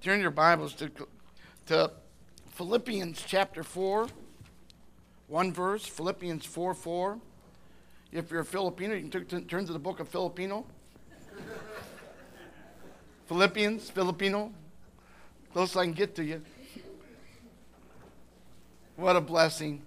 Turn your Bibles to Philippians chapter 4, one verse, Philippians 4:4. If you're a Filipino, you can turn to the book of Filipino. Philippians, Filipino, close I can get to you. What a blessing.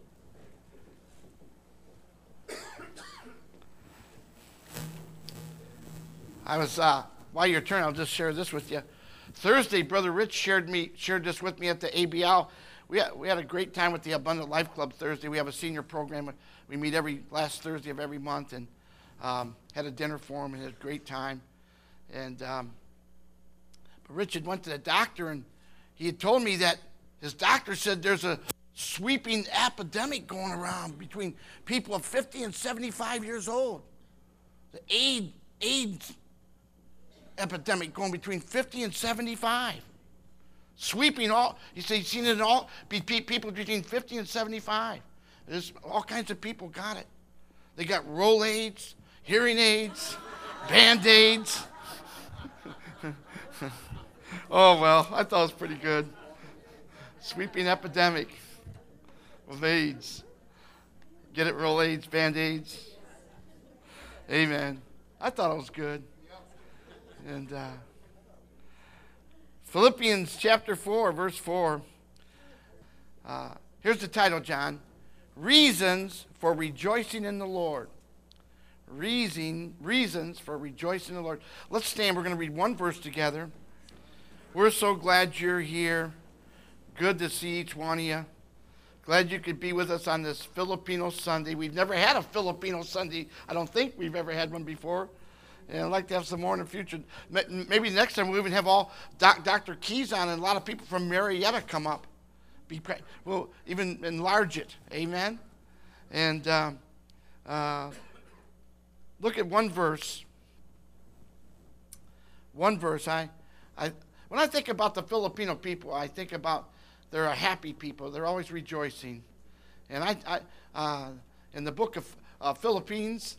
While you're turning, I'll just share this with you. Thursday, Brother Rich shared this with me at the ABL. We had a great time with the Abundant Life Club Thursday. We have a senior program. We meet every last Thursday of every month, and had a dinner for him and had a great time. And but Richard went to the doctor, and he had told me that his doctor said there's a sweeping epidemic going around between people of 50 and 75 years old. The AIDS epidemic going between 50 and 75. Sweeping all, he said he's seen it in all, people between 50 and 75. There's all kinds of people got it. They got roll aids, hearing aids, Band-Aids. Oh, well, I thought it was pretty good. Sweeping epidemic of AIDS. Get it, roll aids, Band-Aids. Amen. I thought it was good. And Philippians chapter 4, verse 4. Here's the title, John. Reasons for rejoicing in the Lord. Reasons for rejoicing in the Lord. Let's stand. We're going to read one verse together. We're so glad you're here. Good to see each one of you. Glad you could be with us on this Filipino Sunday. We've never had a Filipino Sunday. I don't think we've ever had one before. And I'd like to have some more in the future. Maybe next time we'll even have all Dr. Keys on and a lot of people from Marietta come up. We'll even enlarge it. Amen? And look at one verse. One verse. When I think about the Filipino people, I think about they're a happy people. They're always rejoicing. And in the book of Philippians,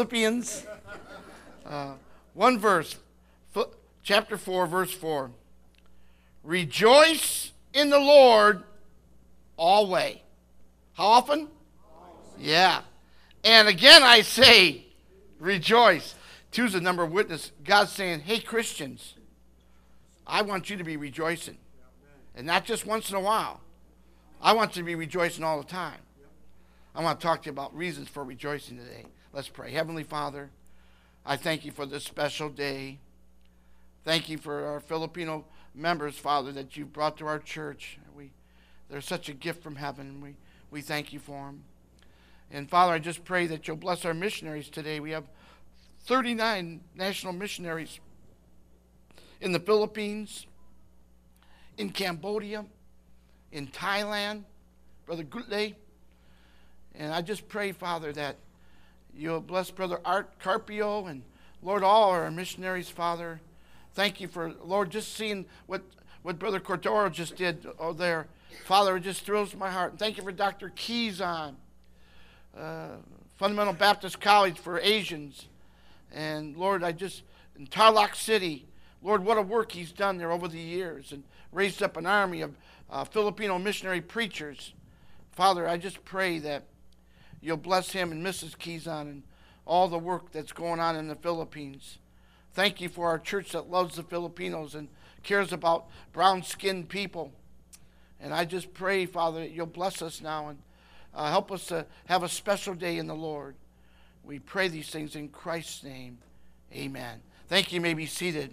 one verse, chapter 4, verse 4. Rejoice in the Lord always. How often? Yeah. And again I say, rejoice. Two's the number of witness. God's saying, hey, Christians, I want you to be rejoicing. And not just once in a while. I want you to be rejoicing all the time. I want to talk to you about reasons for rejoicing today. Let's pray. Heavenly Father, I thank you for this special day. Thank you for our Filipino members, Father, that you've brought to our church. They're such a gift from heaven. We thank you for them. And Father, I just pray that you'll bless our missionaries today. We have 39 national missionaries in the Philippines, in Cambodia, in Thailand, Brother Gutle. And I just pray, Father, that you'll bless Brother Art Carpio and, Lord, all our missionaries, Father. Thank you for, Lord, just seeing what Brother Cordero just did there. Father, it just thrills my heart. And thank you for Dr. Keys on Fundamental Baptist College for Asians. And, Lord, in Tarlac City, Lord, what a work he's done there over the years and raised up an army of Filipino missionary preachers. Father, I just pray that you'll bless him and Mrs. Keyson and all the work that's going on in the Philippines. Thank you for our church that loves the Filipinos and cares about brown-skinned people. And I just pray, Father, that you'll bless us now and help us to have a special day in the Lord. We pray these things in Christ's name. Amen. Thank you. You may be seated.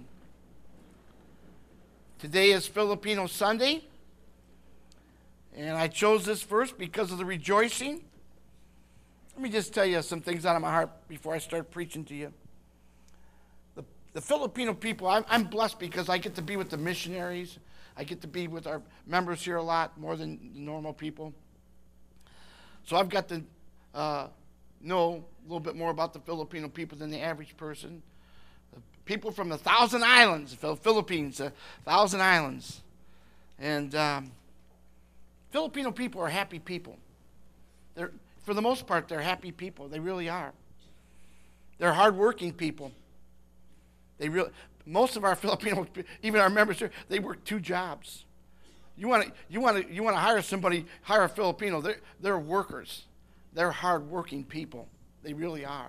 Today is Filipino Sunday. And I chose this verse because of the rejoicing. Let me just tell you some things out of my heart before I start preaching to you. The Filipino people, I'm blessed because I get to be with the missionaries. I get to be with our members here a lot, more than normal people. So I've got to know a little bit more about the Filipino people than the average person. The people from the Thousand Islands, Philippines, 1,000 islands. And Filipino people are happy people. For the most part, they're happy people. They really are. They're hardworking people. Most of our Filipinos, even our members here, they work 2 jobs. You want to hire somebody, hire a Filipino. They're workers. They're hard-working people. They really are.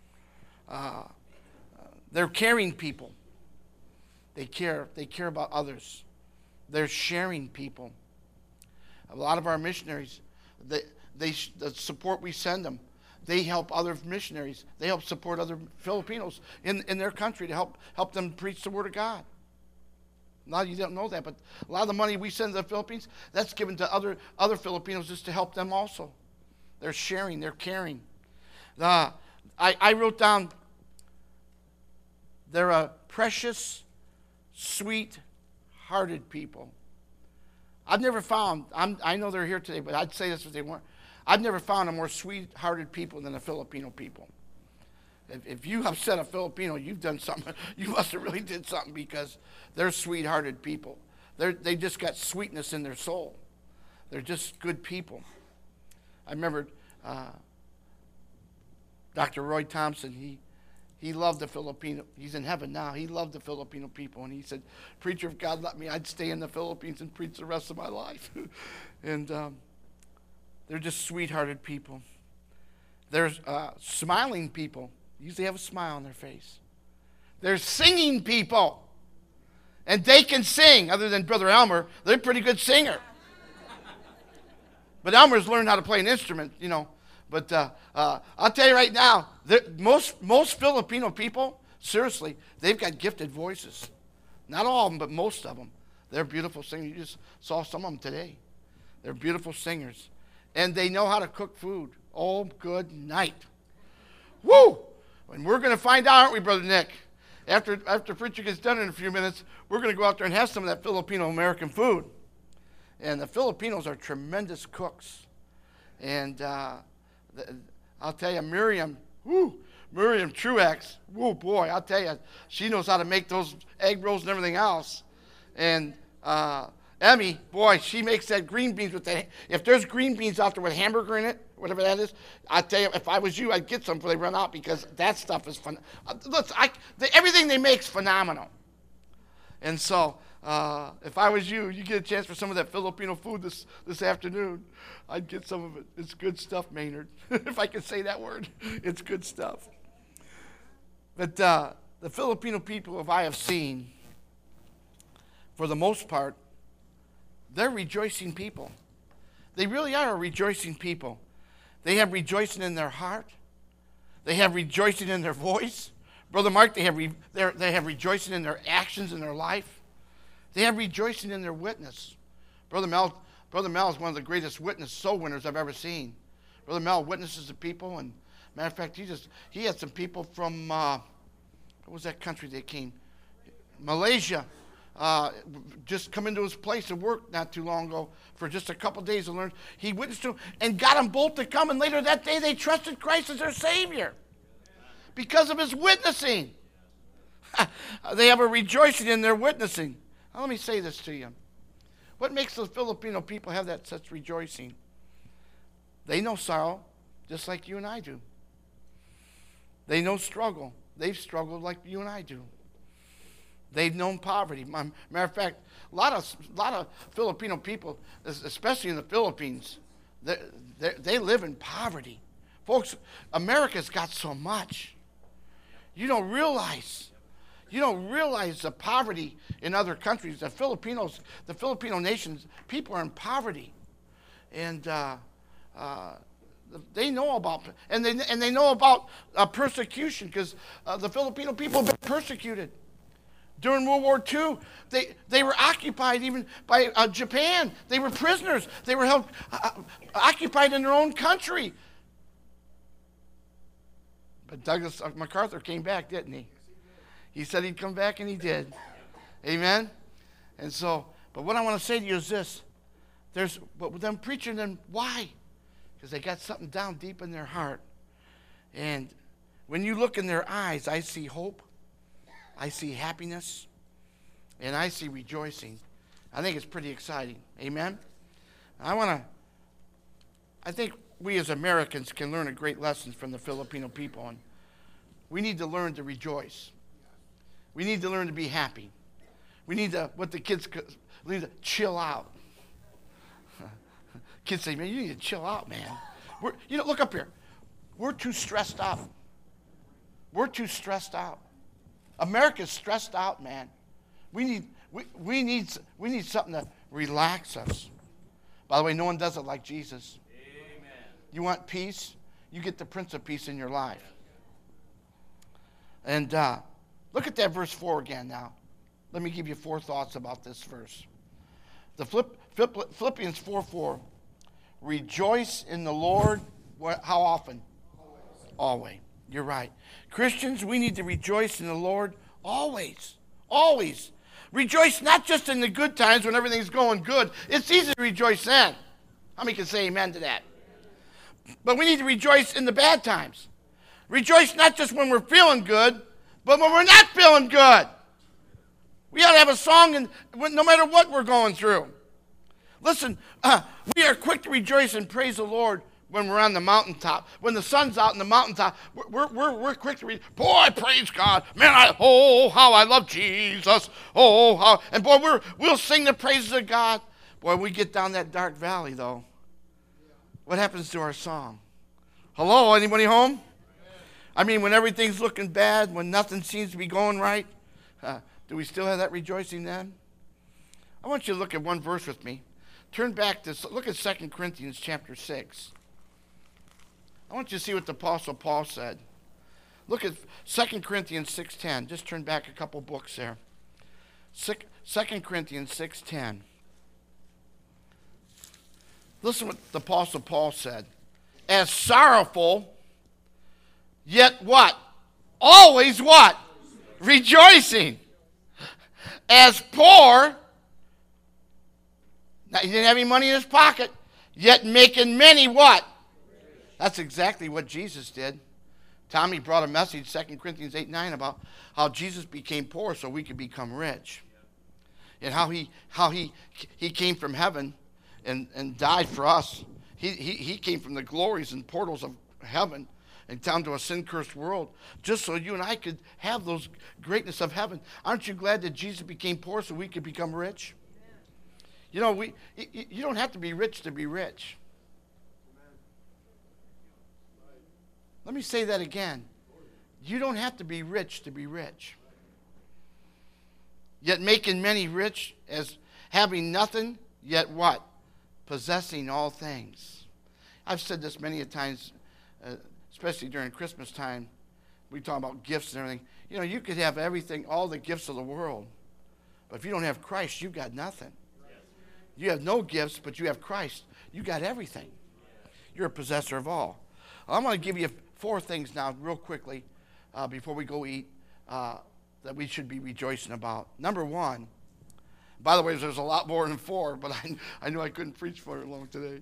They're caring people. They care about others. They're sharing people. A lot of our missionaries, the support we send them, they help other missionaries. They help support other Filipinos in their country to help them preach the Word of God. Now you don't know that, but a lot of the money we send to the Philippines, that's given to other Filipinos just to help them also. They're sharing, they're caring. I wrote down, they're a precious, sweet-hearted people. I've never found, I know they're here today, but I'd say this if they weren't. I've never found a more sweet-hearted people than the Filipino people. If you upset a Filipino, you've done something. You must have really did something, because they're sweet-hearted people. They just got sweetness in their soul. They're just good people. I remember Dr. Roy Thompson. He loved the Filipino. He's in heaven now. He loved the Filipino people, and he said, "Preacher, if God let me, I'd stay in the Philippines and preach the rest of my life." And they're just sweet-hearted people. They're smiling people. Usually have a smile on their face. They're singing people. And they can sing, other than Brother Elmer. They're a pretty good singer. But Elmer's learned how to play an instrument, you know. But I'll tell you right now, most Filipino people, seriously, they've got gifted voices. Not all of them, but most of them. They're beautiful singers. You just saw some of them today. They're beautiful singers. And they know how to cook food. Oh, good night. Woo! And we're going to find out, aren't we, Brother Nick? After preacher gets done in a few minutes, we're going to go out there and have some of that Filipino-American food. And the Filipinos are tremendous cooks. And I'll tell you, Miriam Truex, whoa, boy, I'll tell you, she knows how to make those egg rolls and everything else. And Emmy, boy, she makes that green beans with that. If there's green beans out there with hamburger in it, whatever that is, I tell you, if I was you, I'd get some before they run out, because that stuff is fun. Look, everything they make is phenomenal. And so, if I was you, you get a chance for some of that Filipino food this afternoon, I'd get some of it. It's good stuff, Maynard. If I can say that word, it's good stuff. But the Filipino people, if I have seen, for the most part, they're rejoicing people. They really are a rejoicing people. They have rejoicing in their heart. They have rejoicing in their voice. Brother Mark, they have rejoicing in their actions in their life. They have rejoicing in their witness. Brother Mel is one of the greatest witness soul winners I've ever seen. Brother Mel witnesses to people, and matter of fact, he had some people from what was that country they came? Malaysia. Just come into his place of work not too long ago for just a couple days and learned. He witnessed to them and got them both to come, and later that day they trusted Christ as their Savior because of his witnessing. They have a rejoicing in their witnessing. Now, let me say this to you. What makes the Filipino people have that such rejoicing? They know sorrow just like you and I do. They know struggle. They've struggled like you and I do. They've known poverty. Matter of fact, a lot of Filipino people, especially in the Philippines, they live in poverty. Folks, America's got so much. You don't realize the poverty in other countries. The Filipino nations, people are in poverty, and they know about they know about persecution, because the Filipino people have been persecuted. During World War II, they were occupied even by Japan. They were prisoners. They were held occupied in their own country. But Douglas MacArthur came back, didn't he? He said he'd come back, and he did. Amen? And so, but what I want to say to you is this. But with them preaching, then why? Because they got something down deep in their heart. And when you look in their eyes, I see hope. I see happiness, and I see rejoicing. I think it's pretty exciting. Amen? I think we as Americans can learn a great lesson from the Filipino people, and we need to learn to rejoice. We need to learn to be happy. We need to, what the kids, we need to chill out. Kids say, man, you need to chill out, man. Look up here. We're too stressed out. We're too stressed out. America's stressed out, man. We need something to relax us. By the way, no one does it like Jesus. Amen. You want peace? You get the Prince of Peace in your life. And look at that verse 4 again now. Let me give you 4 thoughts about this verse. The Philippians 4:4. Rejoice in the Lord. How often? Always. You're right. Christians, we need to rejoice in the Lord always. Always. Rejoice not just in the good times when everything's going good. It's easy to rejoice then. How many can say amen to that? But we need to rejoice in the bad times. Rejoice not just when we're feeling good, but when we're not feeling good. We ought to have a song no matter what we're going through. Listen, we are quick to rejoice and praise the Lord when we're on the mountaintop. When the sun's out in the mountaintop, we're quick to rejoice. Boy, praise God. Man, how I love Jesus. Oh, how. And boy, we'll sing the praises of God. Boy, we get down that dark valley, though. What happens to our song? Hello, anybody home? I mean, when everything's looking bad, when nothing seems to be going right, do we still have that rejoicing then? I want you to look at one verse with me. Turn back to, look at 2 Corinthians chapter 6. I want you to see what the Apostle Paul said. Look at 2 Corinthians 6:10. Just turn back a couple books there. 2 Corinthians 6:10. Listen what the Apostle Paul said. As sorrowful, yet what? Always what? Rejoicing. As poor, now he didn't have any money in his pocket, yet making many what? That's exactly what Jesus did. Tommy brought a message, 2 Corinthians 8:9, about how Jesus became poor so we could become rich. And how he came from heaven and died for us. He came from the glories and portals of heaven and down to a sin-cursed world just so you and I could have those greatness of heaven. Aren't you glad that Jesus became poor so we could become rich? You know, you don't have to be rich to be rich. Let me say that again. You don't have to be rich to be rich. Yet making many rich, as having nothing, yet what? Possessing all things. I've said this many a times, especially during Christmas time. We talk about gifts and everything. You know, you could have everything, all the gifts of the world. But if you don't have Christ, you've got nothing. You have no gifts, but you have Christ. You got everything. You're a possessor of all. I'm going to give you 4 things now real quickly before we go eat that we should be rejoicing about. Number 1, by the way, there's a lot more than 4, but I knew I couldn't preach for it long today.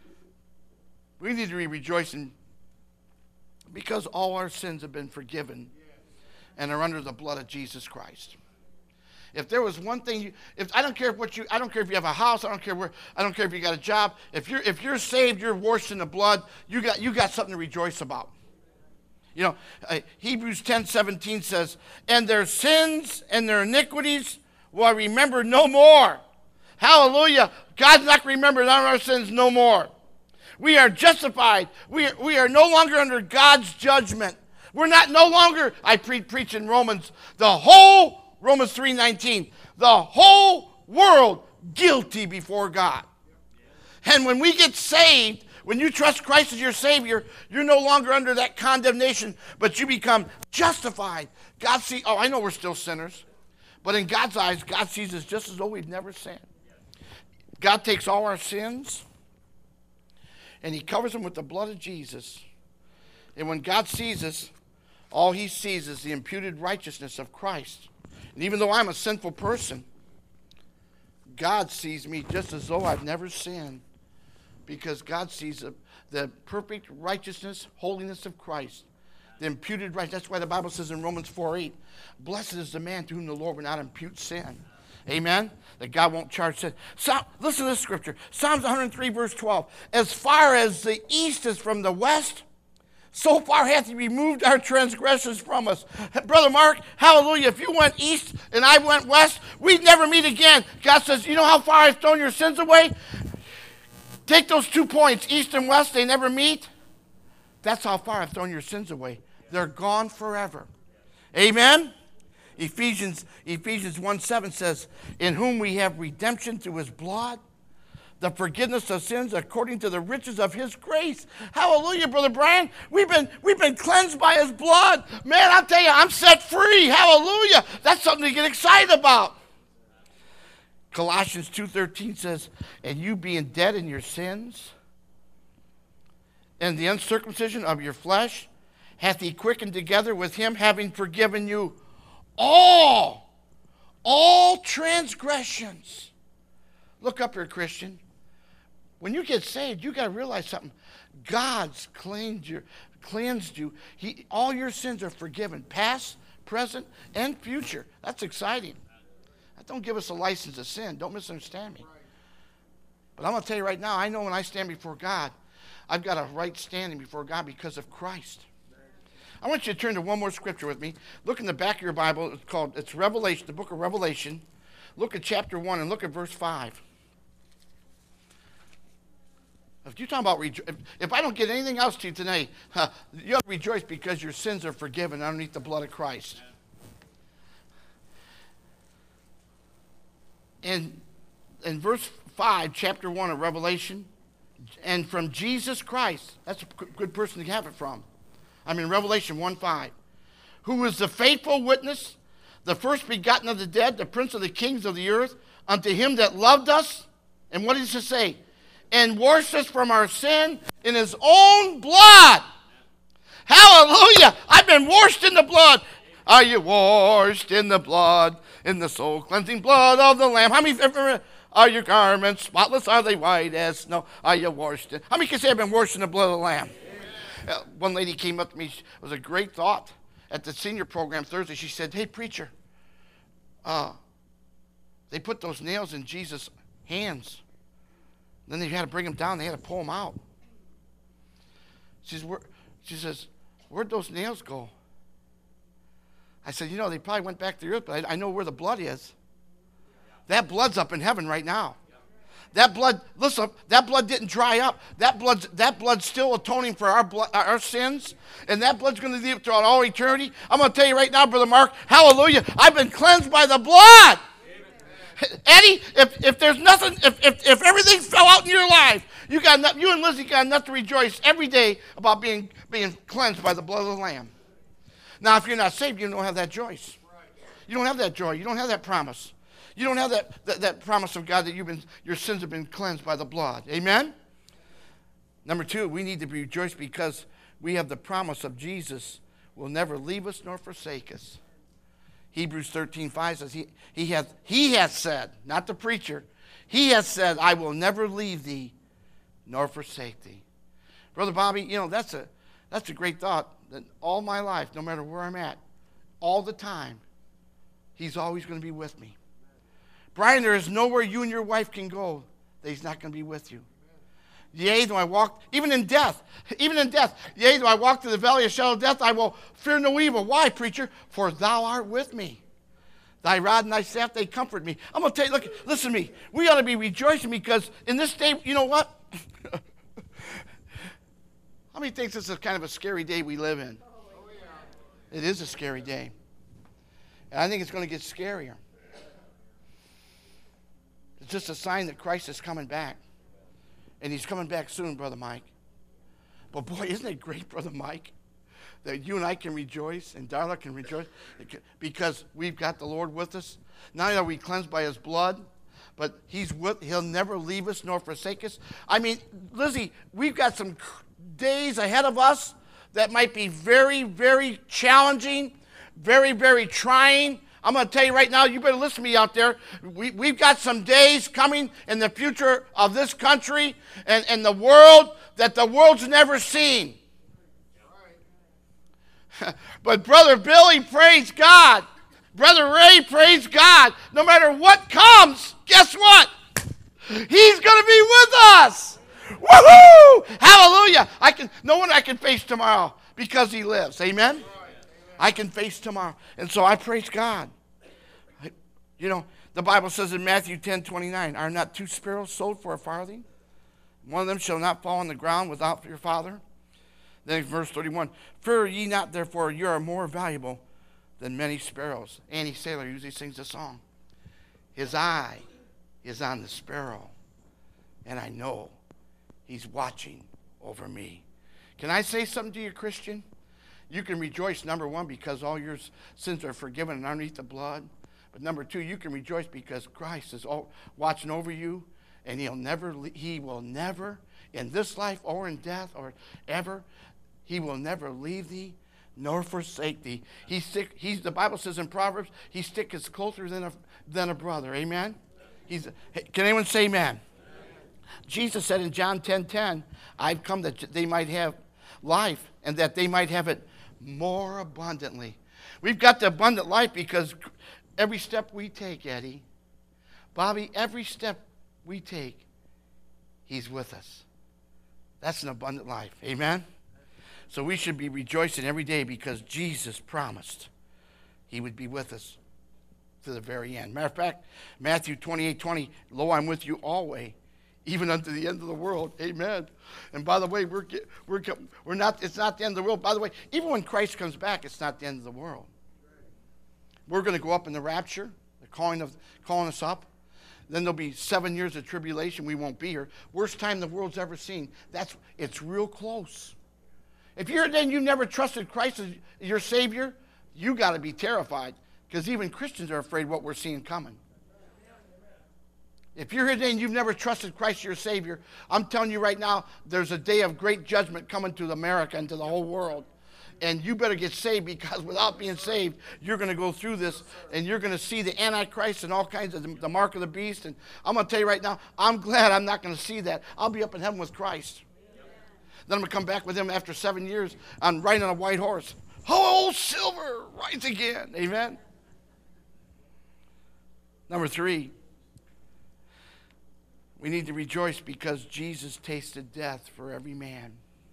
We need to be rejoicing because all our sins have been forgiven and are under the blood of Jesus Christ. If there was one thing, I don't care I don't care if you have a house, I don't care if you got a job. If you're saved, you're washed in the blood. You got something to rejoice about. You know, Hebrews 10:17 says, "And their sins and their iniquities will I remember no more." Hallelujah! God's not going to remember none of our sins no more. We are justified. We are no longer under God's judgment. We're no longer. I preach in Romans Romans 3:19, the whole world guilty before God. And when we get saved, when you trust Christ as your Savior, you're no longer under that condemnation, but you become justified. God sees, I know we're still sinners, but in God's eyes, God sees us just as though we've never sinned. God takes all our sins, and he covers them with the blood of Jesus. And when God sees us, all he sees is the imputed righteousness of Christ. And even though I'm a sinful person, God sees me just as though I've never sinned, because God sees the perfect righteousness, holiness of Christ, the imputed righteousness. That's why the Bible says in Romans 4:8, blessed is the man to whom the Lord will not impute sin. Amen? That God won't charge sin. So, listen to this scripture. Psalms 103, verse 12. As far as the east is from the west, So far hath he removed our transgressions from us. Brother Mark, hallelujah. If you went east and I went west, we'd never meet again. God says, you know how far I've thrown your sins away? Take those 2 points, east and west, they never meet. That's how far I've thrown your sins away. They're gone forever. Amen? Ephesians 1:7 says, in whom we have redemption through his blood, the forgiveness of sins according to the riches of his grace. Hallelujah, Brother Brian. We've been cleansed by his blood. Man, I'll tell you, I'm set free. Hallelujah. That's something to get excited about. Colossians 2:13 says, and you being dead in your sins and the uncircumcision of your flesh, hath he quickened together with him, having forgiven you all transgressions. Look up here, Christian. When you get saved, you got to realize something. God's cleansed you. All your sins are forgiven, past, present, and future. That's exciting. That don't give us a license to sin. Don't misunderstand me. But I'm going to tell you right now, I know when I stand before God, I've got a right standing before God because of Christ. I want you to turn to one more scripture with me. Look in the back of your Bible. It's Revelation, the book of Revelation. Look at chapter 1 and look at verse 5. If you're talking about if I don't get anything else to you today, you ought to rejoice because your sins are forgiven underneath the blood of Christ. In verse 5, chapter 1 of Revelation, and from Jesus Christ, that's a good person to have it from. Revelation 1:5, who is the faithful witness, the first begotten of the dead, the prince of the kings of the earth, unto him that loved us, and what does it say? And washed us from our sin in his own blood. Hallelujah. I've been washed in the blood. Are you washed in the blood, in the soul cleansing blood of the Lamb? How many are your garments spotless? Are they white as snow? Are you washed in? How many can say I've been washed in the blood of the Lamb? One lady came up to me. It was a great thought at the senior program Thursday. She said, hey, preacher, they put those nails in Jesus' hands. Then they had to bring them down. They had to pull them out. She says, where'd those nails go? I said, they probably went back to the earth, but I know where the blood is. That blood's up in heaven right now. That blood, listen, that blood didn't dry up. That blood's still atoning for our sins, and that blood's going to live throughout all eternity. I'm going to tell you right now, Brother Mark, hallelujah, I've been cleansed by the blood. Eddie, if there's nothing, if everything fell out in your life, you and Lizzie got enough to rejoice every day about being cleansed by the blood of the Lamb. Now, if you're not saved, you don't have that joy. You don't have that joy. You don't have that promise. You don't have that promise of God that your sins have been cleansed by the blood. Amen? Number 2, we need to rejoice because we have the promise of Jesus will never leave us nor forsake us. Hebrews 13:5 says he has said, not the preacher, he has said, I will never leave thee nor forsake thee. Brother Bobby, that's a great thought that all my life, no matter where I'm at, all the time, he's always going to be with me. Brian, there is nowhere you and your wife can go that he's not going to be with you. Yea, though I walk, even in death, yea, though I walk through the valley of shadow of death, I will fear no evil. Why, preacher? For thou art with me. Thy rod and thy staff, they comfort me. I'm going to tell you, listen to me. We ought to be rejoicing because in this day, you know what? How many think this is kind of a scary day we live in? It is a scary day. And I think it's going to get scarier. It's just a sign that Christ is coming back. And he's coming back soon, Brother Mike. But boy, isn't it great, Brother Mike, that you and I can rejoice and Darla can rejoice because we've got the Lord with us. Not only are we cleansed by his blood, but he'll never leave us nor forsake us. Lizzie, we've got some days ahead of us that might be very, very challenging, very, very trying. I'm going to tell you right now, you better listen to me out there. We've got some days coming in the future of this country and the world that the world's never seen. But Brother Billy, praise God. Brother Ray, praise God. No matter what comes, guess what? He's going to be with us. Woohoo! Hallelujah! I can face tomorrow because he lives. Amen? I can face tomorrow. And so I praise God. You know, the Bible says in Matthew 10:29, are not 2 sparrows sold for a farthing? One of them shall not fall on the ground without your Father. Then verse 31, fear ye not, therefore, you are more valuable than many sparrows. Annie Sailor usually sings a song. His eye is on the sparrow, and I know he's watching over me. Can I say something to you, Christian? You can rejoice, number one, because all your sins are forgiven and underneath the blood. But number two, you can rejoice because Christ is watching over you, and he will never, in this life or in death or ever, he will never leave thee nor forsake thee. The Bible says in Proverbs, he sticketh closer than a brother. Amen? Can anyone say amen? Jesus said in John 10:10, I've come that they might have life and that they might have it more abundantly. We've got the abundant life because every step we take, Eddie, Bobby, every step we take, he's with us. That's an abundant life. Amen? So we should be rejoicing every day because Jesus promised he would be with us to the very end. Matter of fact, Matthew 28:20, lo, I'm with you always, even unto the end of the world. Amen. And by the way, we're not. It's not the end of the world. By the way, even when Christ comes back, it's not the end of the world. We're going to go up in the rapture. They're calling us up. Then there'll be 7 years of tribulation. We won't be here. Worst time the world's ever seen. It's real close. If you're then you never trusted Christ as your Savior, you got to be terrified because even Christians are afraid what we're seeing coming. If you're here today and you've never trusted Christ your Savior, I'm telling you right now, there's a day of great judgment coming to America and to the whole world. And you better get saved because without being saved, you're going to go through this and you're going to see the Antichrist and all kinds of the mark of the beast. And I'm going to tell you right now, I'm glad I'm not going to see that. I'll be up in heaven with Christ. Then I'm going to come back with him after 7 years riding on a white horse. Oh, silver, rise again. Amen. Number 3, we need to rejoice because Jesus tasted death for every man.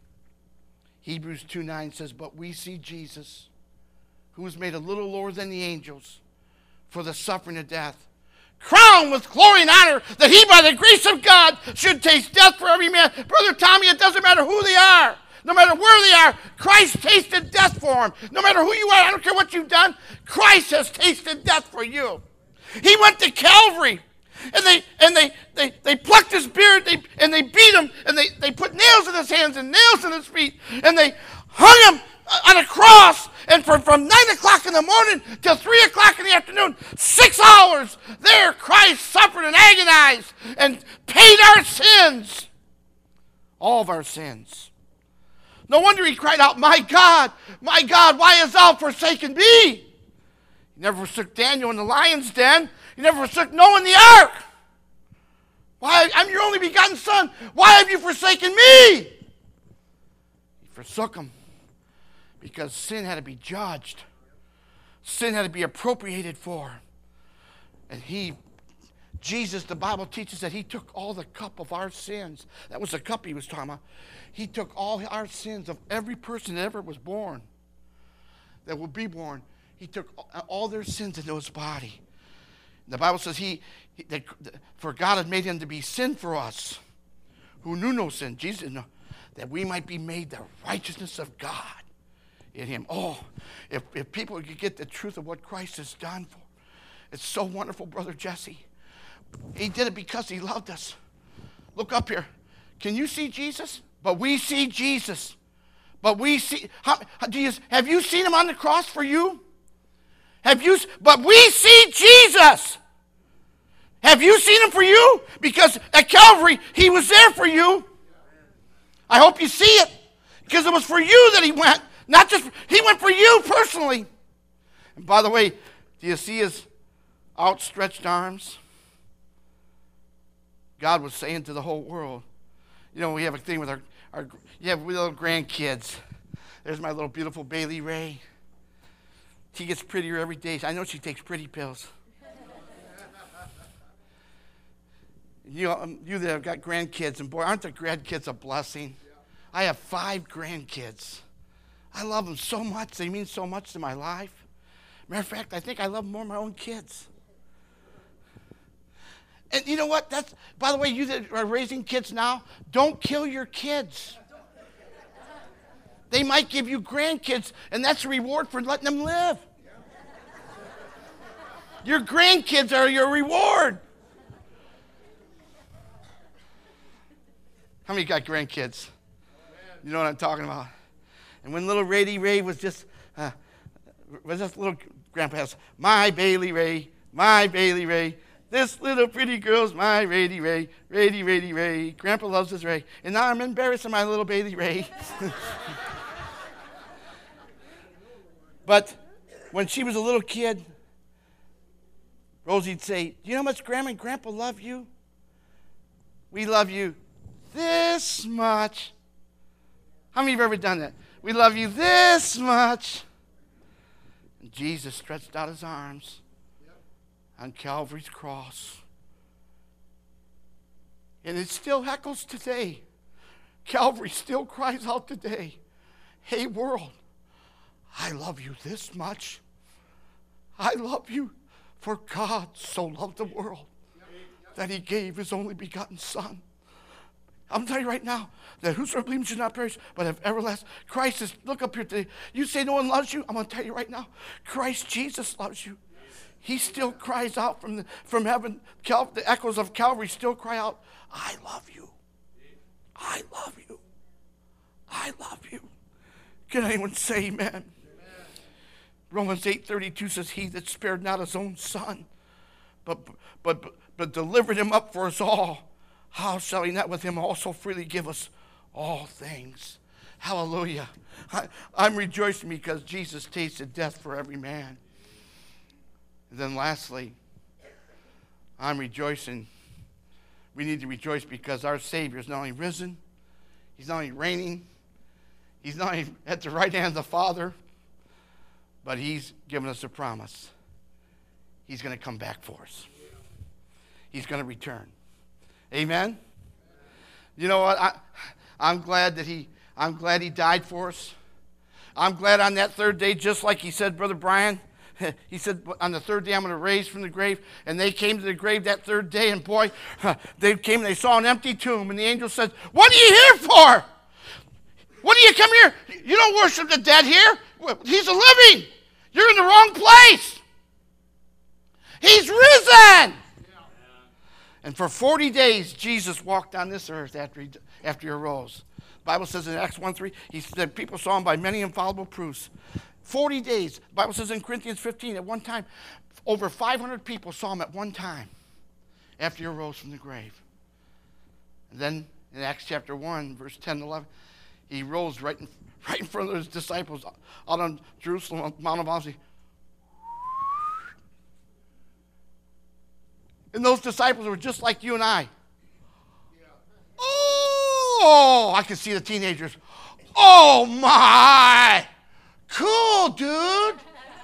Hebrews 2:9 says, but we see Jesus, who was made a little lower than the angels for the suffering of death, crowned with glory and honor, that he by the grace of God should taste death for every man. Brother Tommy, it doesn't matter who they are. No matter where they are, Christ tasted death for them. No matter who you are, I don't care what you've done, Christ has tasted death for you. He went to Calvary, and they plucked his beard, and they beat him, and they put nails in his hands and nails in his feet, and they hung him on a cross, and from 9 o'clock in the morning till 3 o'clock in the afternoon, 6 hours, there Christ suffered and agonized and paid our sins, all of our sins. No wonder he cried out, my God, why hast thou forsaken me? He never forsook Daniel in the lion's den. He never forsook Noah in the ark. Why? I'm your only begotten son. Why have you forsaken me? He forsook him because sin had to be judged. Sin had to be appropriated for. And Jesus, the Bible teaches that he took all the cup of our sins. That was the cup he was talking about. He took all our sins of every person that ever was born, that will be born. He took all their sins into his body. The Bible says for God had made him to be sin for us, who knew no sin. Jesus knew, that we might be made the righteousness of God in him. Oh, if people could get the truth of what Christ has done for, it's so wonderful, Brother Jesse. He did it because he loved us. Look up here. Can you see Jesus? But we see Jesus. But we see, have you seen him on the cross for you? But we see Jesus. Have you seen him for you? Because at Calvary, he was there for you. I hope you see it. Because it was for you that he went. He went for you personally. And by the way, do you see his outstretched arms? God was saying to the whole world, you know, we have a thing with our little grandkids. There's my little beautiful Bailey Ray. She gets prettier every day. I know she takes pretty pills. You that have got grandkids, and boy, aren't the grandkids a blessing? I have 5 grandkids. I love them so much. They mean so much to my life. Matter of fact, I think I love more than my own kids. And you know what? By the way, you that are raising kids now, don't kill your kids. They might give you grandkids, and that's a reward for letting them live. Your grandkids are your reward. How many got grandkids? You know what I'm talking about. And when little Rady Ray was just little grandpa has, my Bailey Ray, my Bailey Ray. This little pretty girl's my Rady Ray, Rady, Rady Ray. Grandpa loves his Ray. And now I'm embarrassing my little Bailey Ray. But when she was a little kid, Rosie'd say, do you know how much Grandma and Grandpa love you? We love you this much. How many of you have ever done that? We love you this much. And Jesus stretched out his arms on Calvary's cross. And it still echoes today. Calvary still cries out today, hey world, I love you this much. I love you, for God so loved the world that he gave his only begotten Son. I'm telling you right now that whosoever believes should not perish, but have everlasting. Christ is, look up here today. You say no one loves you? I'm going to tell you right now, Christ Jesus loves you. He still cries out from heaven. The echoes of Calvary still cry out, I love you. I love you. I love you. Can anyone say amen? Amen. Romans 8:32 says, he that spared not his own Son, but delivered him up for us all, how shall he not with him also freely give us all things? Hallelujah. I'm rejoicing because Jesus tasted death for every man. And then lastly, I'm rejoicing. We need to rejoice because our Savior is not only risen, he's not only reigning, he's not only at the right hand of the Father, but he's given us a promise. He's going to come back for us. He's going to return. Amen? You know what? I'm glad he died for us. I'm glad on that third day, just like he said, Brother Brian, he said, on the third day I'm going to raise from the grave. And they came to the grave that third day, and boy, they came and they saw an empty tomb. And the angel said, what are you here for? What do you come here? You don't worship the dead here. He's a living. You're in the wrong place. He's risen. And for 40 days, Jesus walked on this earth after he arose. The Bible says in Acts 1:3, he said people saw him by many infallible proofs. 40 days. The Bible says in Corinthians 15, at one time, over 500 people saw him at one time after he arose from the grave. And then in Acts chapter 1, verse 10 and 11, he rose right in front of his disciples out on Jerusalem, on Mount of Olives. And those disciples were just like you and I. Yeah. Oh, I can see the teenagers. Oh, my. Cool, dude.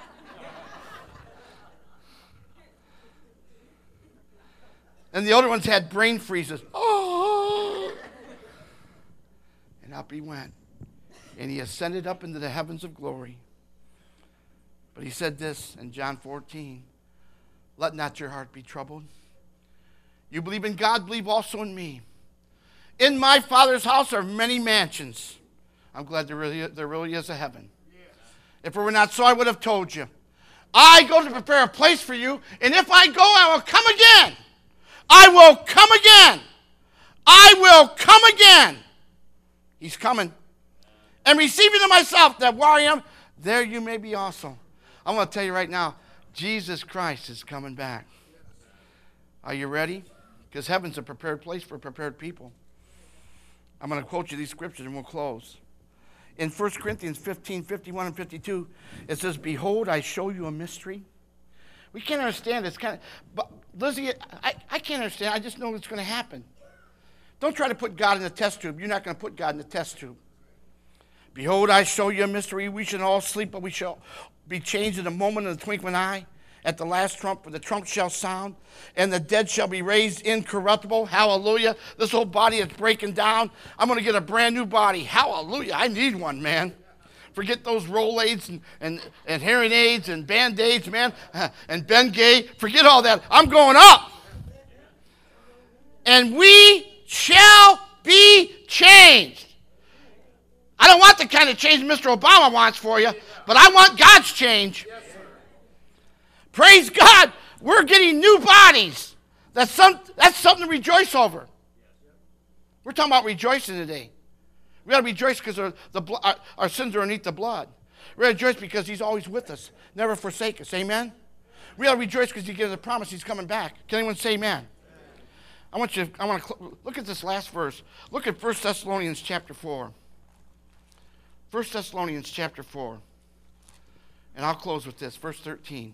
And the older ones had brain freezes. Oh. And up he went. And he ascended up into the heavens of glory. But he said this in John 14. Let not your heart be troubled. You believe in God, believe also in me. In my Father's house are many mansions. I'm glad there really is a heaven. Yes. If it were not so, I would have told you. I go to prepare a place for you, and if I go, I will come again. I will come again. I will come again. He's coming. And receive you to myself, that where I am, there you may be also. I want to tell you right now, Jesus Christ is coming back. Are you ready? Because heaven's a prepared place for prepared people. I'm going to quote you these scriptures and we'll close. In 1 Corinthians 15, 51 and 52, it says, behold, I show you a mystery. We can't understand this. But Lizzie, I can't understand. I just know it's going to happen. Don't try to put God in the test tube. You're not going to put God in the test tube. Behold, I show you a mystery. We shall all sleep, but we shall be changed in a moment of the twinkling of an eye. at the last trump, for the trump shall sound, and the dead shall be raised incorruptible. Hallelujah. This whole body is breaking down. I'm going to get a brand new body. Hallelujah. I need one, man. Forget those Rolaids and hearing aids and Band-Aids, man, and Bengay. Forget all that. I'm going up. And we shall be changed. I don't want the kind of change Mr. Obama wants for you, but I want God's change. Praise God. We're getting new bodies. That's something to rejoice over. We're talking about rejoicing today. We got to rejoice because our sins are underneath the blood. We got to rejoice because he's always with us, never forsake us. Amen? We got to rejoice because he gives a promise he's coming back. Can anyone say amen? I want to look at this last verse. Look at 1 Thessalonians chapter 4. 1 Thessalonians chapter 4. And I'll close with this, verse 13.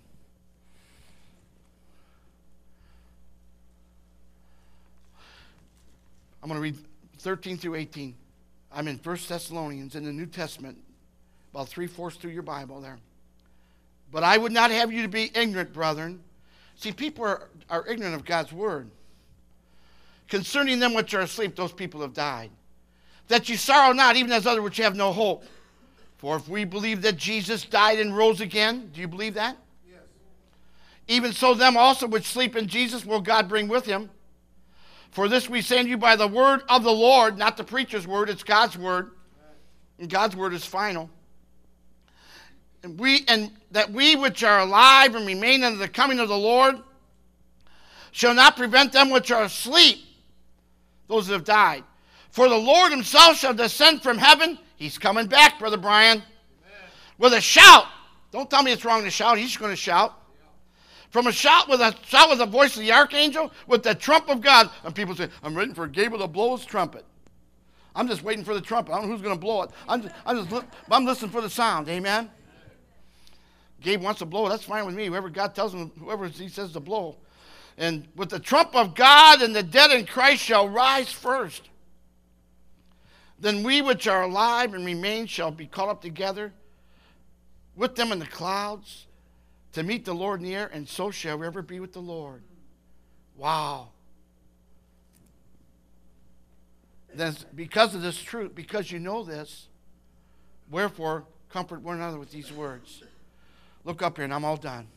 I'm going to read 13 through 18. I'm in 1 Thessalonians in the New Testament, about 3/4 through your Bible there. But I would not have you to be ignorant, brethren. See, people are ignorant of God's word. Concerning them which are asleep, those people have died. That you sorrow not, even as others which have no hope. For if we believe that Jesus died and rose again, do you believe that? Yes. Even so them also which sleep in Jesus will God bring with him. For this we say unto you by the word of the Lord, not the preacher's word, it's God's word. And God's word is final. And that we which are alive and remain unto the coming of the Lord shall not prevent them which are asleep, those that have died. For the Lord himself shall descend from heaven. He's coming back, Brother Brian. Amen. With a shout. Don't tell me it's wrong to shout. He's going to shout. From a shout with the voice of the archangel, with the trump of God. And people say, I'm waiting for Gabriel to blow his trumpet. I'm just waiting for the trumpet. I don't know who's going to blow it. I'm listening for the sound. Amen? Gabe wants to blow it. That's fine with me. Whoever God tells him, whoever he says to blow. And with the trump of God, and the dead in Christ shall rise first. Then we which are alive and remain shall be caught up together with them in the clouds to meet the Lord in the air, and so shall we ever be with the Lord. Wow. Then because of this truth, because you know this, wherefore comfort one another with these words. Look up here, and I'm all done.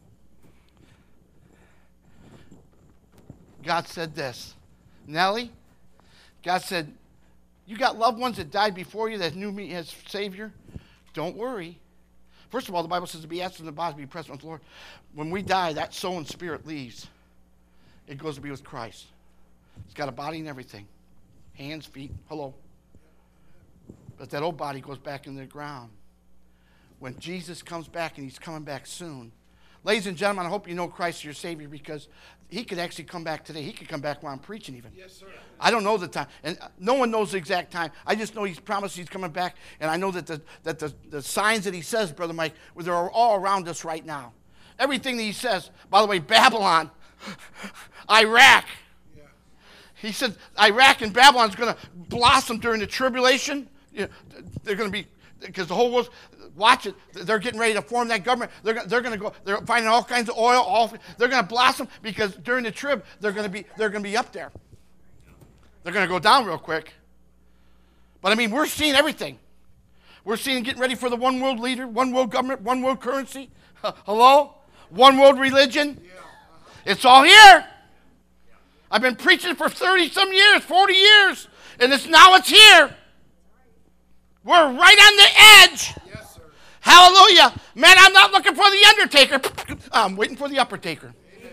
God said this. Nellie, God said, you got loved ones that died before you that knew me as Savior? Don't worry. First of all, the Bible says to be absent in the body, to be present with the Lord. When we die, that soul and spirit leaves. It goes to be with Christ. It's got a body and everything. Hands, feet, hello. But that old body goes back in the ground. When Jesus comes back, and he's coming back soon. Ladies and gentlemen, I hope you know Christ is your Savior, because he could actually come back today. He could come back while I'm preaching even. Yes, sir. I don't know the time. And no one knows the exact time. I just know he's promised he's coming back. And I know that the signs that he says, Brother Mike, they're all around us right now. Everything that he says, by the way, Babylon, Iraq. Yeah. He said Iraq and Babylon is going to blossom during the tribulation. You know, they're going to be, because the whole world, watch it. They're getting ready to form that government. They're going to go. They're finding all kinds of oil. They're going to blossom, because during the trib they're going to be up there. They're going to go down real quick. But I mean, we're seeing everything. We're seeing getting ready for the one world leader, one world government, one world currency. Hello, one world religion. It's all here. I've been preaching for 30-some years, 40 years, and now it's here. We're right on the edge. Yes, sir. Hallelujah. Man, I'm not looking for the undertaker. I'm waiting for the upper taker. Amen.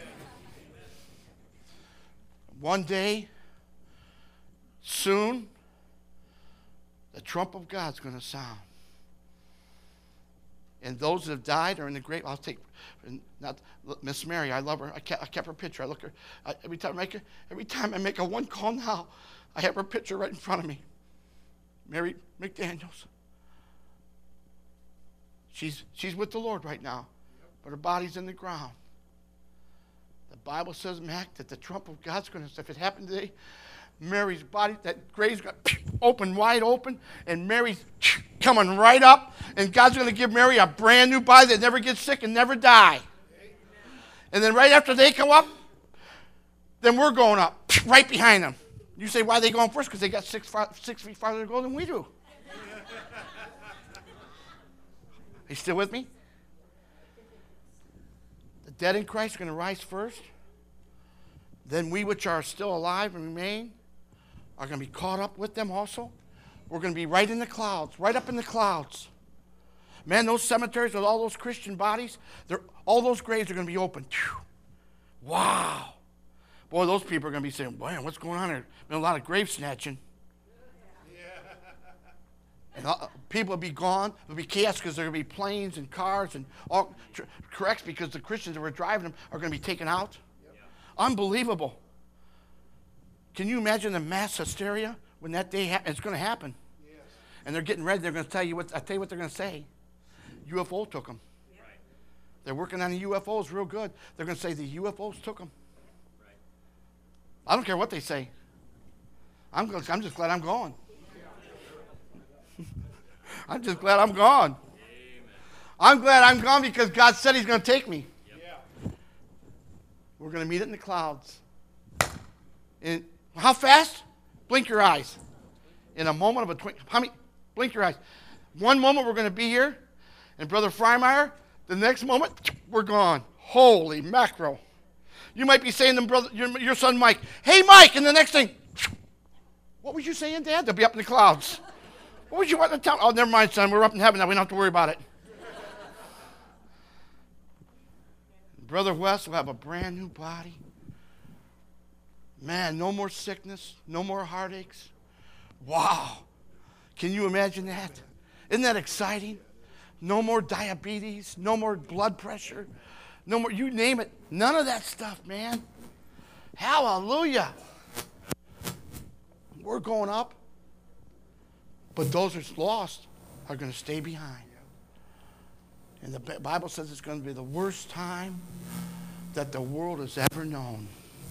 One day, soon, the trump of God's going to sound. And those that have died are in the grave. I'll take, not Miss Mary, I love her. I kept her picture. I look her, every time I make a one call now, I have her picture right in front of me. Mary McDaniels. She's with the Lord right now, but her body's in the ground. The Bible says, Mac, that the trump of God's going to, if it happened today, Mary's body, that grave's got open, wide open, and Mary's coming right up, and God's going to give Mary a brand new body that never gets sick and never die. And then right after they come up, then we're going up right behind them. You say, why are they going first? Because they got 6 feet farther to go than we do. Are you still with me? The dead in Christ are going to rise first. Then we which are still alive and remain are going to be caught up with them also. We're going to be right in the clouds, right up in the clouds. Man, those cemeteries with all those Christian bodies, all those graves are going to be open. Wow. Boy, those people are going to be saying, man, what's going on here? Been a lot of grave snatching. And people will be gone. There'll be chaos because there will be planes and cars and all corrects because the Christians that were driving them are going to be taken out. Yep. Unbelievable. Can you imagine the mass hysteria when that day it's going to happen? Yes. And they're getting ready. They're going to tell you what they're going to say. UFO took them. Right. They're working on the UFOs real good. They're going to say the UFOs took them. Right. I don't care what they say. I'm just glad I'm going. I'm just glad I'm gone. Amen. I'm glad I'm gone because God said he's going to take me. Yep. We're going to meet it in the clouds. And how fast? Blink your eyes. In a moment of a twinkle. Blink your eyes. One moment we're going to be here, and Brother Freimeyer, the next moment, we're gone. Holy mackerel. You might be saying to your son Mike, hey Mike, and the next thing, what was you saying, Dad? They'll be up in the clouds. What would you want to tell? Oh, never mind, son. We're up in heaven now. We don't have to worry about it. Brother West will have a brand new body. Man, no more sickness. No more heartaches. Wow. Can you imagine that? Isn't that exciting? No more diabetes. No more blood pressure. No more, you name it. None of that stuff, man. Hallelujah. We're going up. But those that's lost are going to stay behind. And the Bible says it's going to be the worst time that the world has ever known.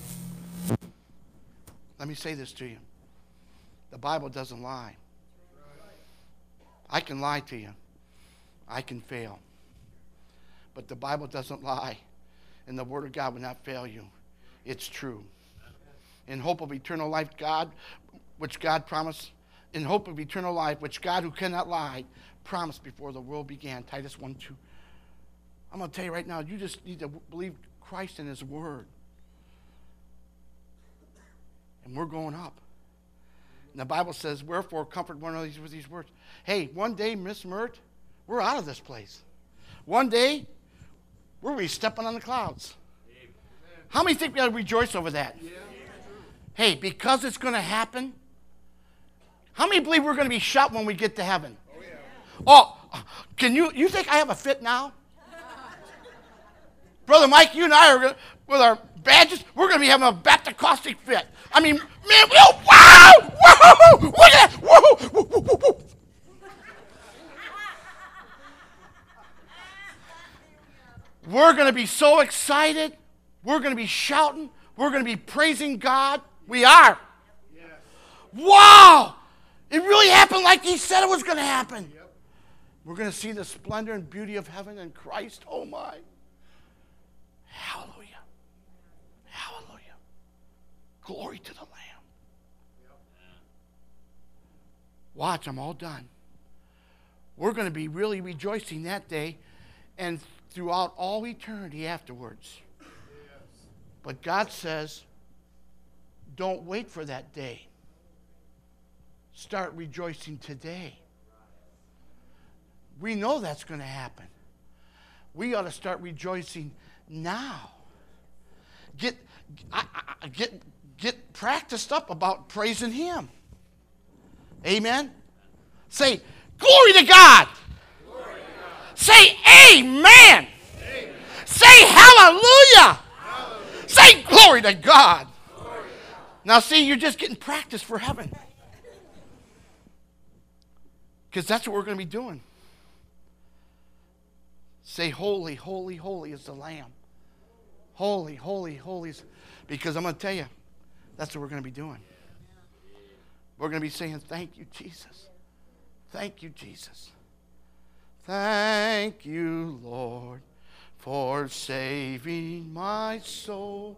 Let me say this to you. The Bible doesn't lie. I can lie to you. I can fail. But the Bible doesn't lie. And the Word of God will not fail you. It's true. In hope of eternal life, which God promised, in hope of eternal life, which God who cannot lie promised before the world began. Titus 1:2. I'm going to tell you right now, you just need to believe Christ and his word. And we're going up. And the Bible says, wherefore comfort one another with these words. Hey, one day, Miss Mert, we're out of this place. One day, we're going to be stepping on the clouds. Amen. How many think we ought to rejoice over that? Yeah. Hey, because it's going to happen. How many believe we're going to be shouting when we get to heaven? Oh, yeah. Oh, can you think I have a fit now? Brother Mike, you and I are with our badges, we're going to be having a Baptist fit. I mean, man, wow! Whoa! Look at that! Whoa! Whoa, whoa, whoa, whoa. We're going to be so excited. We're going to be shouting. We're going to be praising God. We are. Yes. Wow! It really happened like he said it was going to happen. Yep. We're going to see the splendor and beauty of heaven and Christ. Oh my. Hallelujah. Hallelujah. Glory to the Lamb. Yep. Watch, I'm all done. We're going to be really rejoicing that day and throughout all eternity afterwards. Yes. But God says, don't wait for that day. Start rejoicing today. We know that's going to happen. We ought to start rejoicing now. Get practiced up about praising him. Amen? Say, glory to God. Glory to God. Say, amen. Amen. Say, hallelujah. Hallelujah. Say, glory to God. Glory to God. Now, see, you're just getting practice for heaven. Because that's what we're going to be doing. Say, holy, holy, holy is the Lamb. Holy, holy, holy is... Because I'm going to tell you, that's what we're going to be doing. We're going to be saying, thank you, Jesus. Thank you, Jesus. Thank you, Lord, for saving my soul.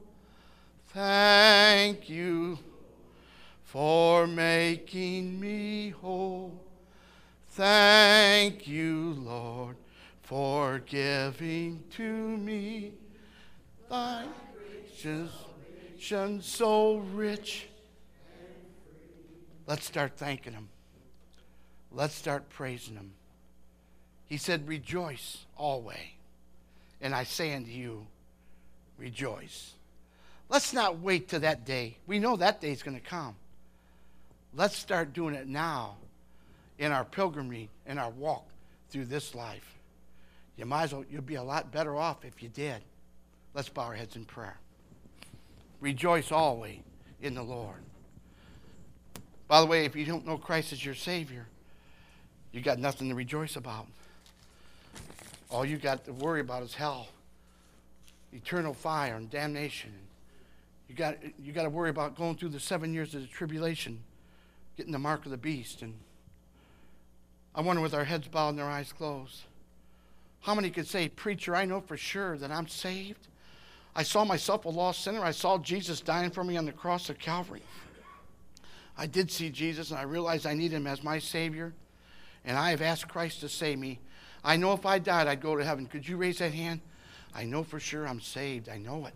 Thank you for making me whole. Thank you, Lord, for giving to me thy gracious so rich. Let's start thanking him. Let's start praising him. He said, rejoice always. And I say unto you, rejoice. Let's not wait till that day. We know that day is going to come. Let's start doing it now in our pilgrimage, in our walk through this life. You'll be a lot better off if you did. Let's bow our heads in prayer. Rejoice always in the Lord. By the way, if you don't know Christ as your Savior, you got nothing to rejoice about. All you got to worry about is hell, eternal fire and damnation. You got to worry about going through the 7 years of the tribulation, getting the mark of the beast. And I wonder, with our heads bowed and our eyes closed, how many could say, preacher, I know for sure that I'm saved. I saw myself a lost sinner. I saw Jesus dying for me on the cross of Calvary. I did see Jesus, and I realized I need him as my Savior. And I have asked Christ to save me. I know if I died, I'd go to heaven. Could you raise that hand? I know for sure I'm saved. I know it.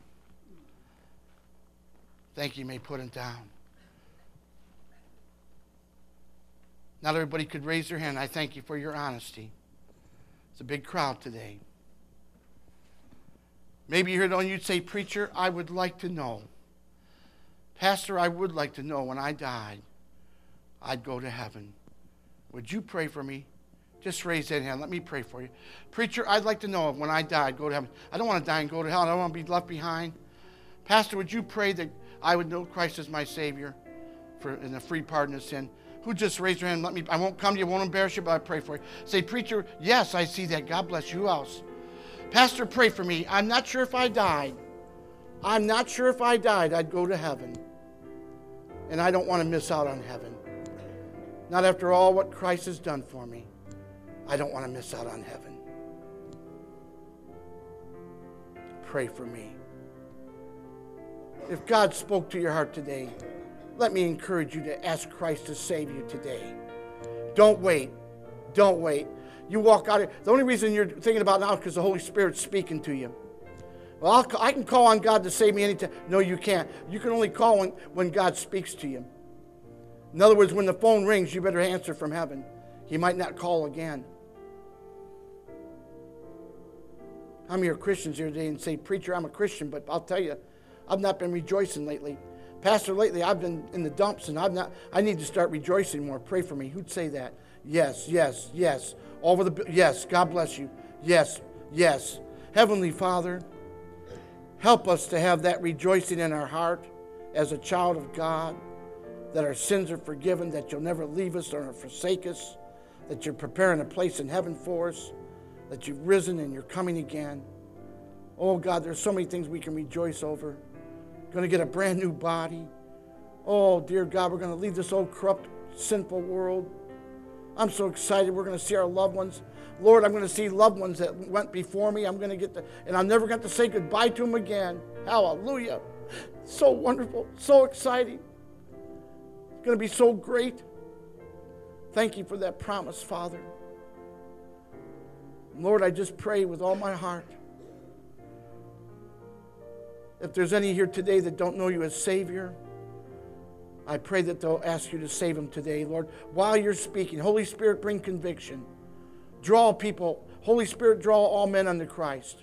Thank you. You may put it down. Not everybody could raise their hand. I thank you for your honesty. It's a big crowd today. Maybe you're here and you'd say, preacher, I would like to know. Pastor, I would like to know when I died, I'd go to heaven. Would you pray for me? Just raise that hand. Let me pray for you. Preacher, I'd like to know when I die, I'd go to heaven. I don't want to die and go to hell. I don't want to be left behind. Pastor, would you pray that I would know Christ as my Savior in the free pardon of sin? Who just raised your hand? I won't come to you, won't embarrass you, but I pray for you. Say, preacher, yes, I see that. God bless you. Who else? Pastor, pray for me. I'm not sure if I died. I'm not sure if I died, I'd go to heaven. And I don't want to miss out on heaven. Not after all what Christ has done for me. I don't want to miss out on heaven. Pray for me. If God spoke to your heart today, let me encourage you to ask Christ to save you today. Don't wait. Don't wait. You walk out here. The only reason you're thinking about it now is because the Holy Spirit's speaking to you. Well, I can call on God to save me anytime. No, you can't. You can only call when God speaks to you. In other words, when the phone rings, you better answer from heaven. He might not call again. How many are Christians here today and say, preacher, I'm a Christian, but I'll tell you, I've not been rejoicing lately. Pastor, lately I've been in the dumps and I need to start rejoicing more. Pray for me. Who'd say that? Yes, yes, yes. Yes, God bless you. Yes, yes. Heavenly Father, help us to have that rejoicing in our heart as a child of God, that our sins are forgiven, that you'll never leave us or forsake us, that you're preparing a place in heaven for us, that you've risen and you're coming again. Oh God, there's so many things we can rejoice over. Going to get a brand new body. Oh dear God, we're going to leave this old corrupt, sinful world. I'm so excited. We're going to see our loved ones. Lord, I'm going to see loved ones that went before me. I'm going to get to, and I'm never going to say goodbye to them again. Hallelujah. So wonderful. So exciting. It's going to be so great. Thank you for that promise, Father. Lord, I just pray with all my heart. If there's any here today that don't know you as Savior, I pray that they'll ask you to save them today, Lord. While you're speaking, Holy Spirit, bring conviction. Draw people. Holy Spirit, draw all men unto Christ.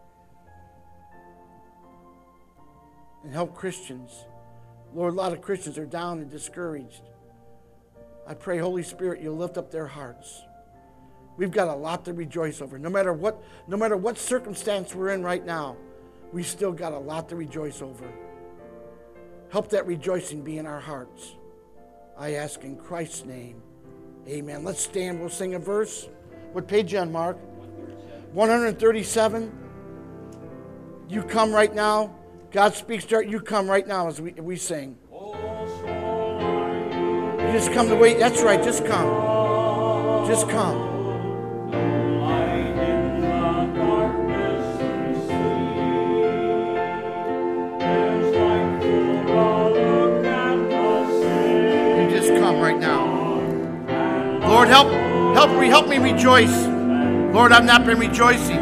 And help Christians. Lord, a lot of Christians are down and discouraged. I pray, Holy Spirit, you'll lift up their hearts. We've got a lot to rejoice over. No matter what circumstance we're in right now, we still got a lot to rejoice over. Help that rejoicing be in our hearts. I ask in Christ's name. Amen. Let's stand. We'll sing a verse. What page you on, Mark? 137. You come right now. God speaks to you. Come right now as we sing. You just come to wait. That's right. Just come. Just come. Light in the darkness. Lord, help me rejoice. Lord, I've not been rejoicing.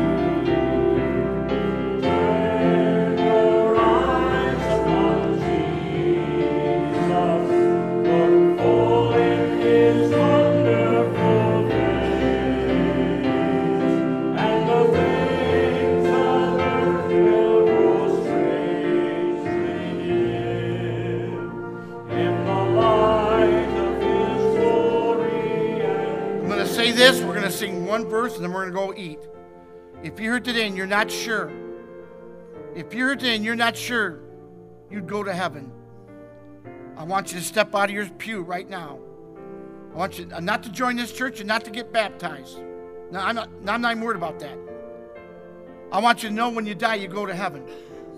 This, we're going to sing one verse and then we're going to go eat. If you're here today and you're not sure, you'd go to heaven, I want you to step out of your pew right now. I want you not to join this church and not to get baptized. No, I'm not even worried about that. I want you to know when you die, you go to heaven.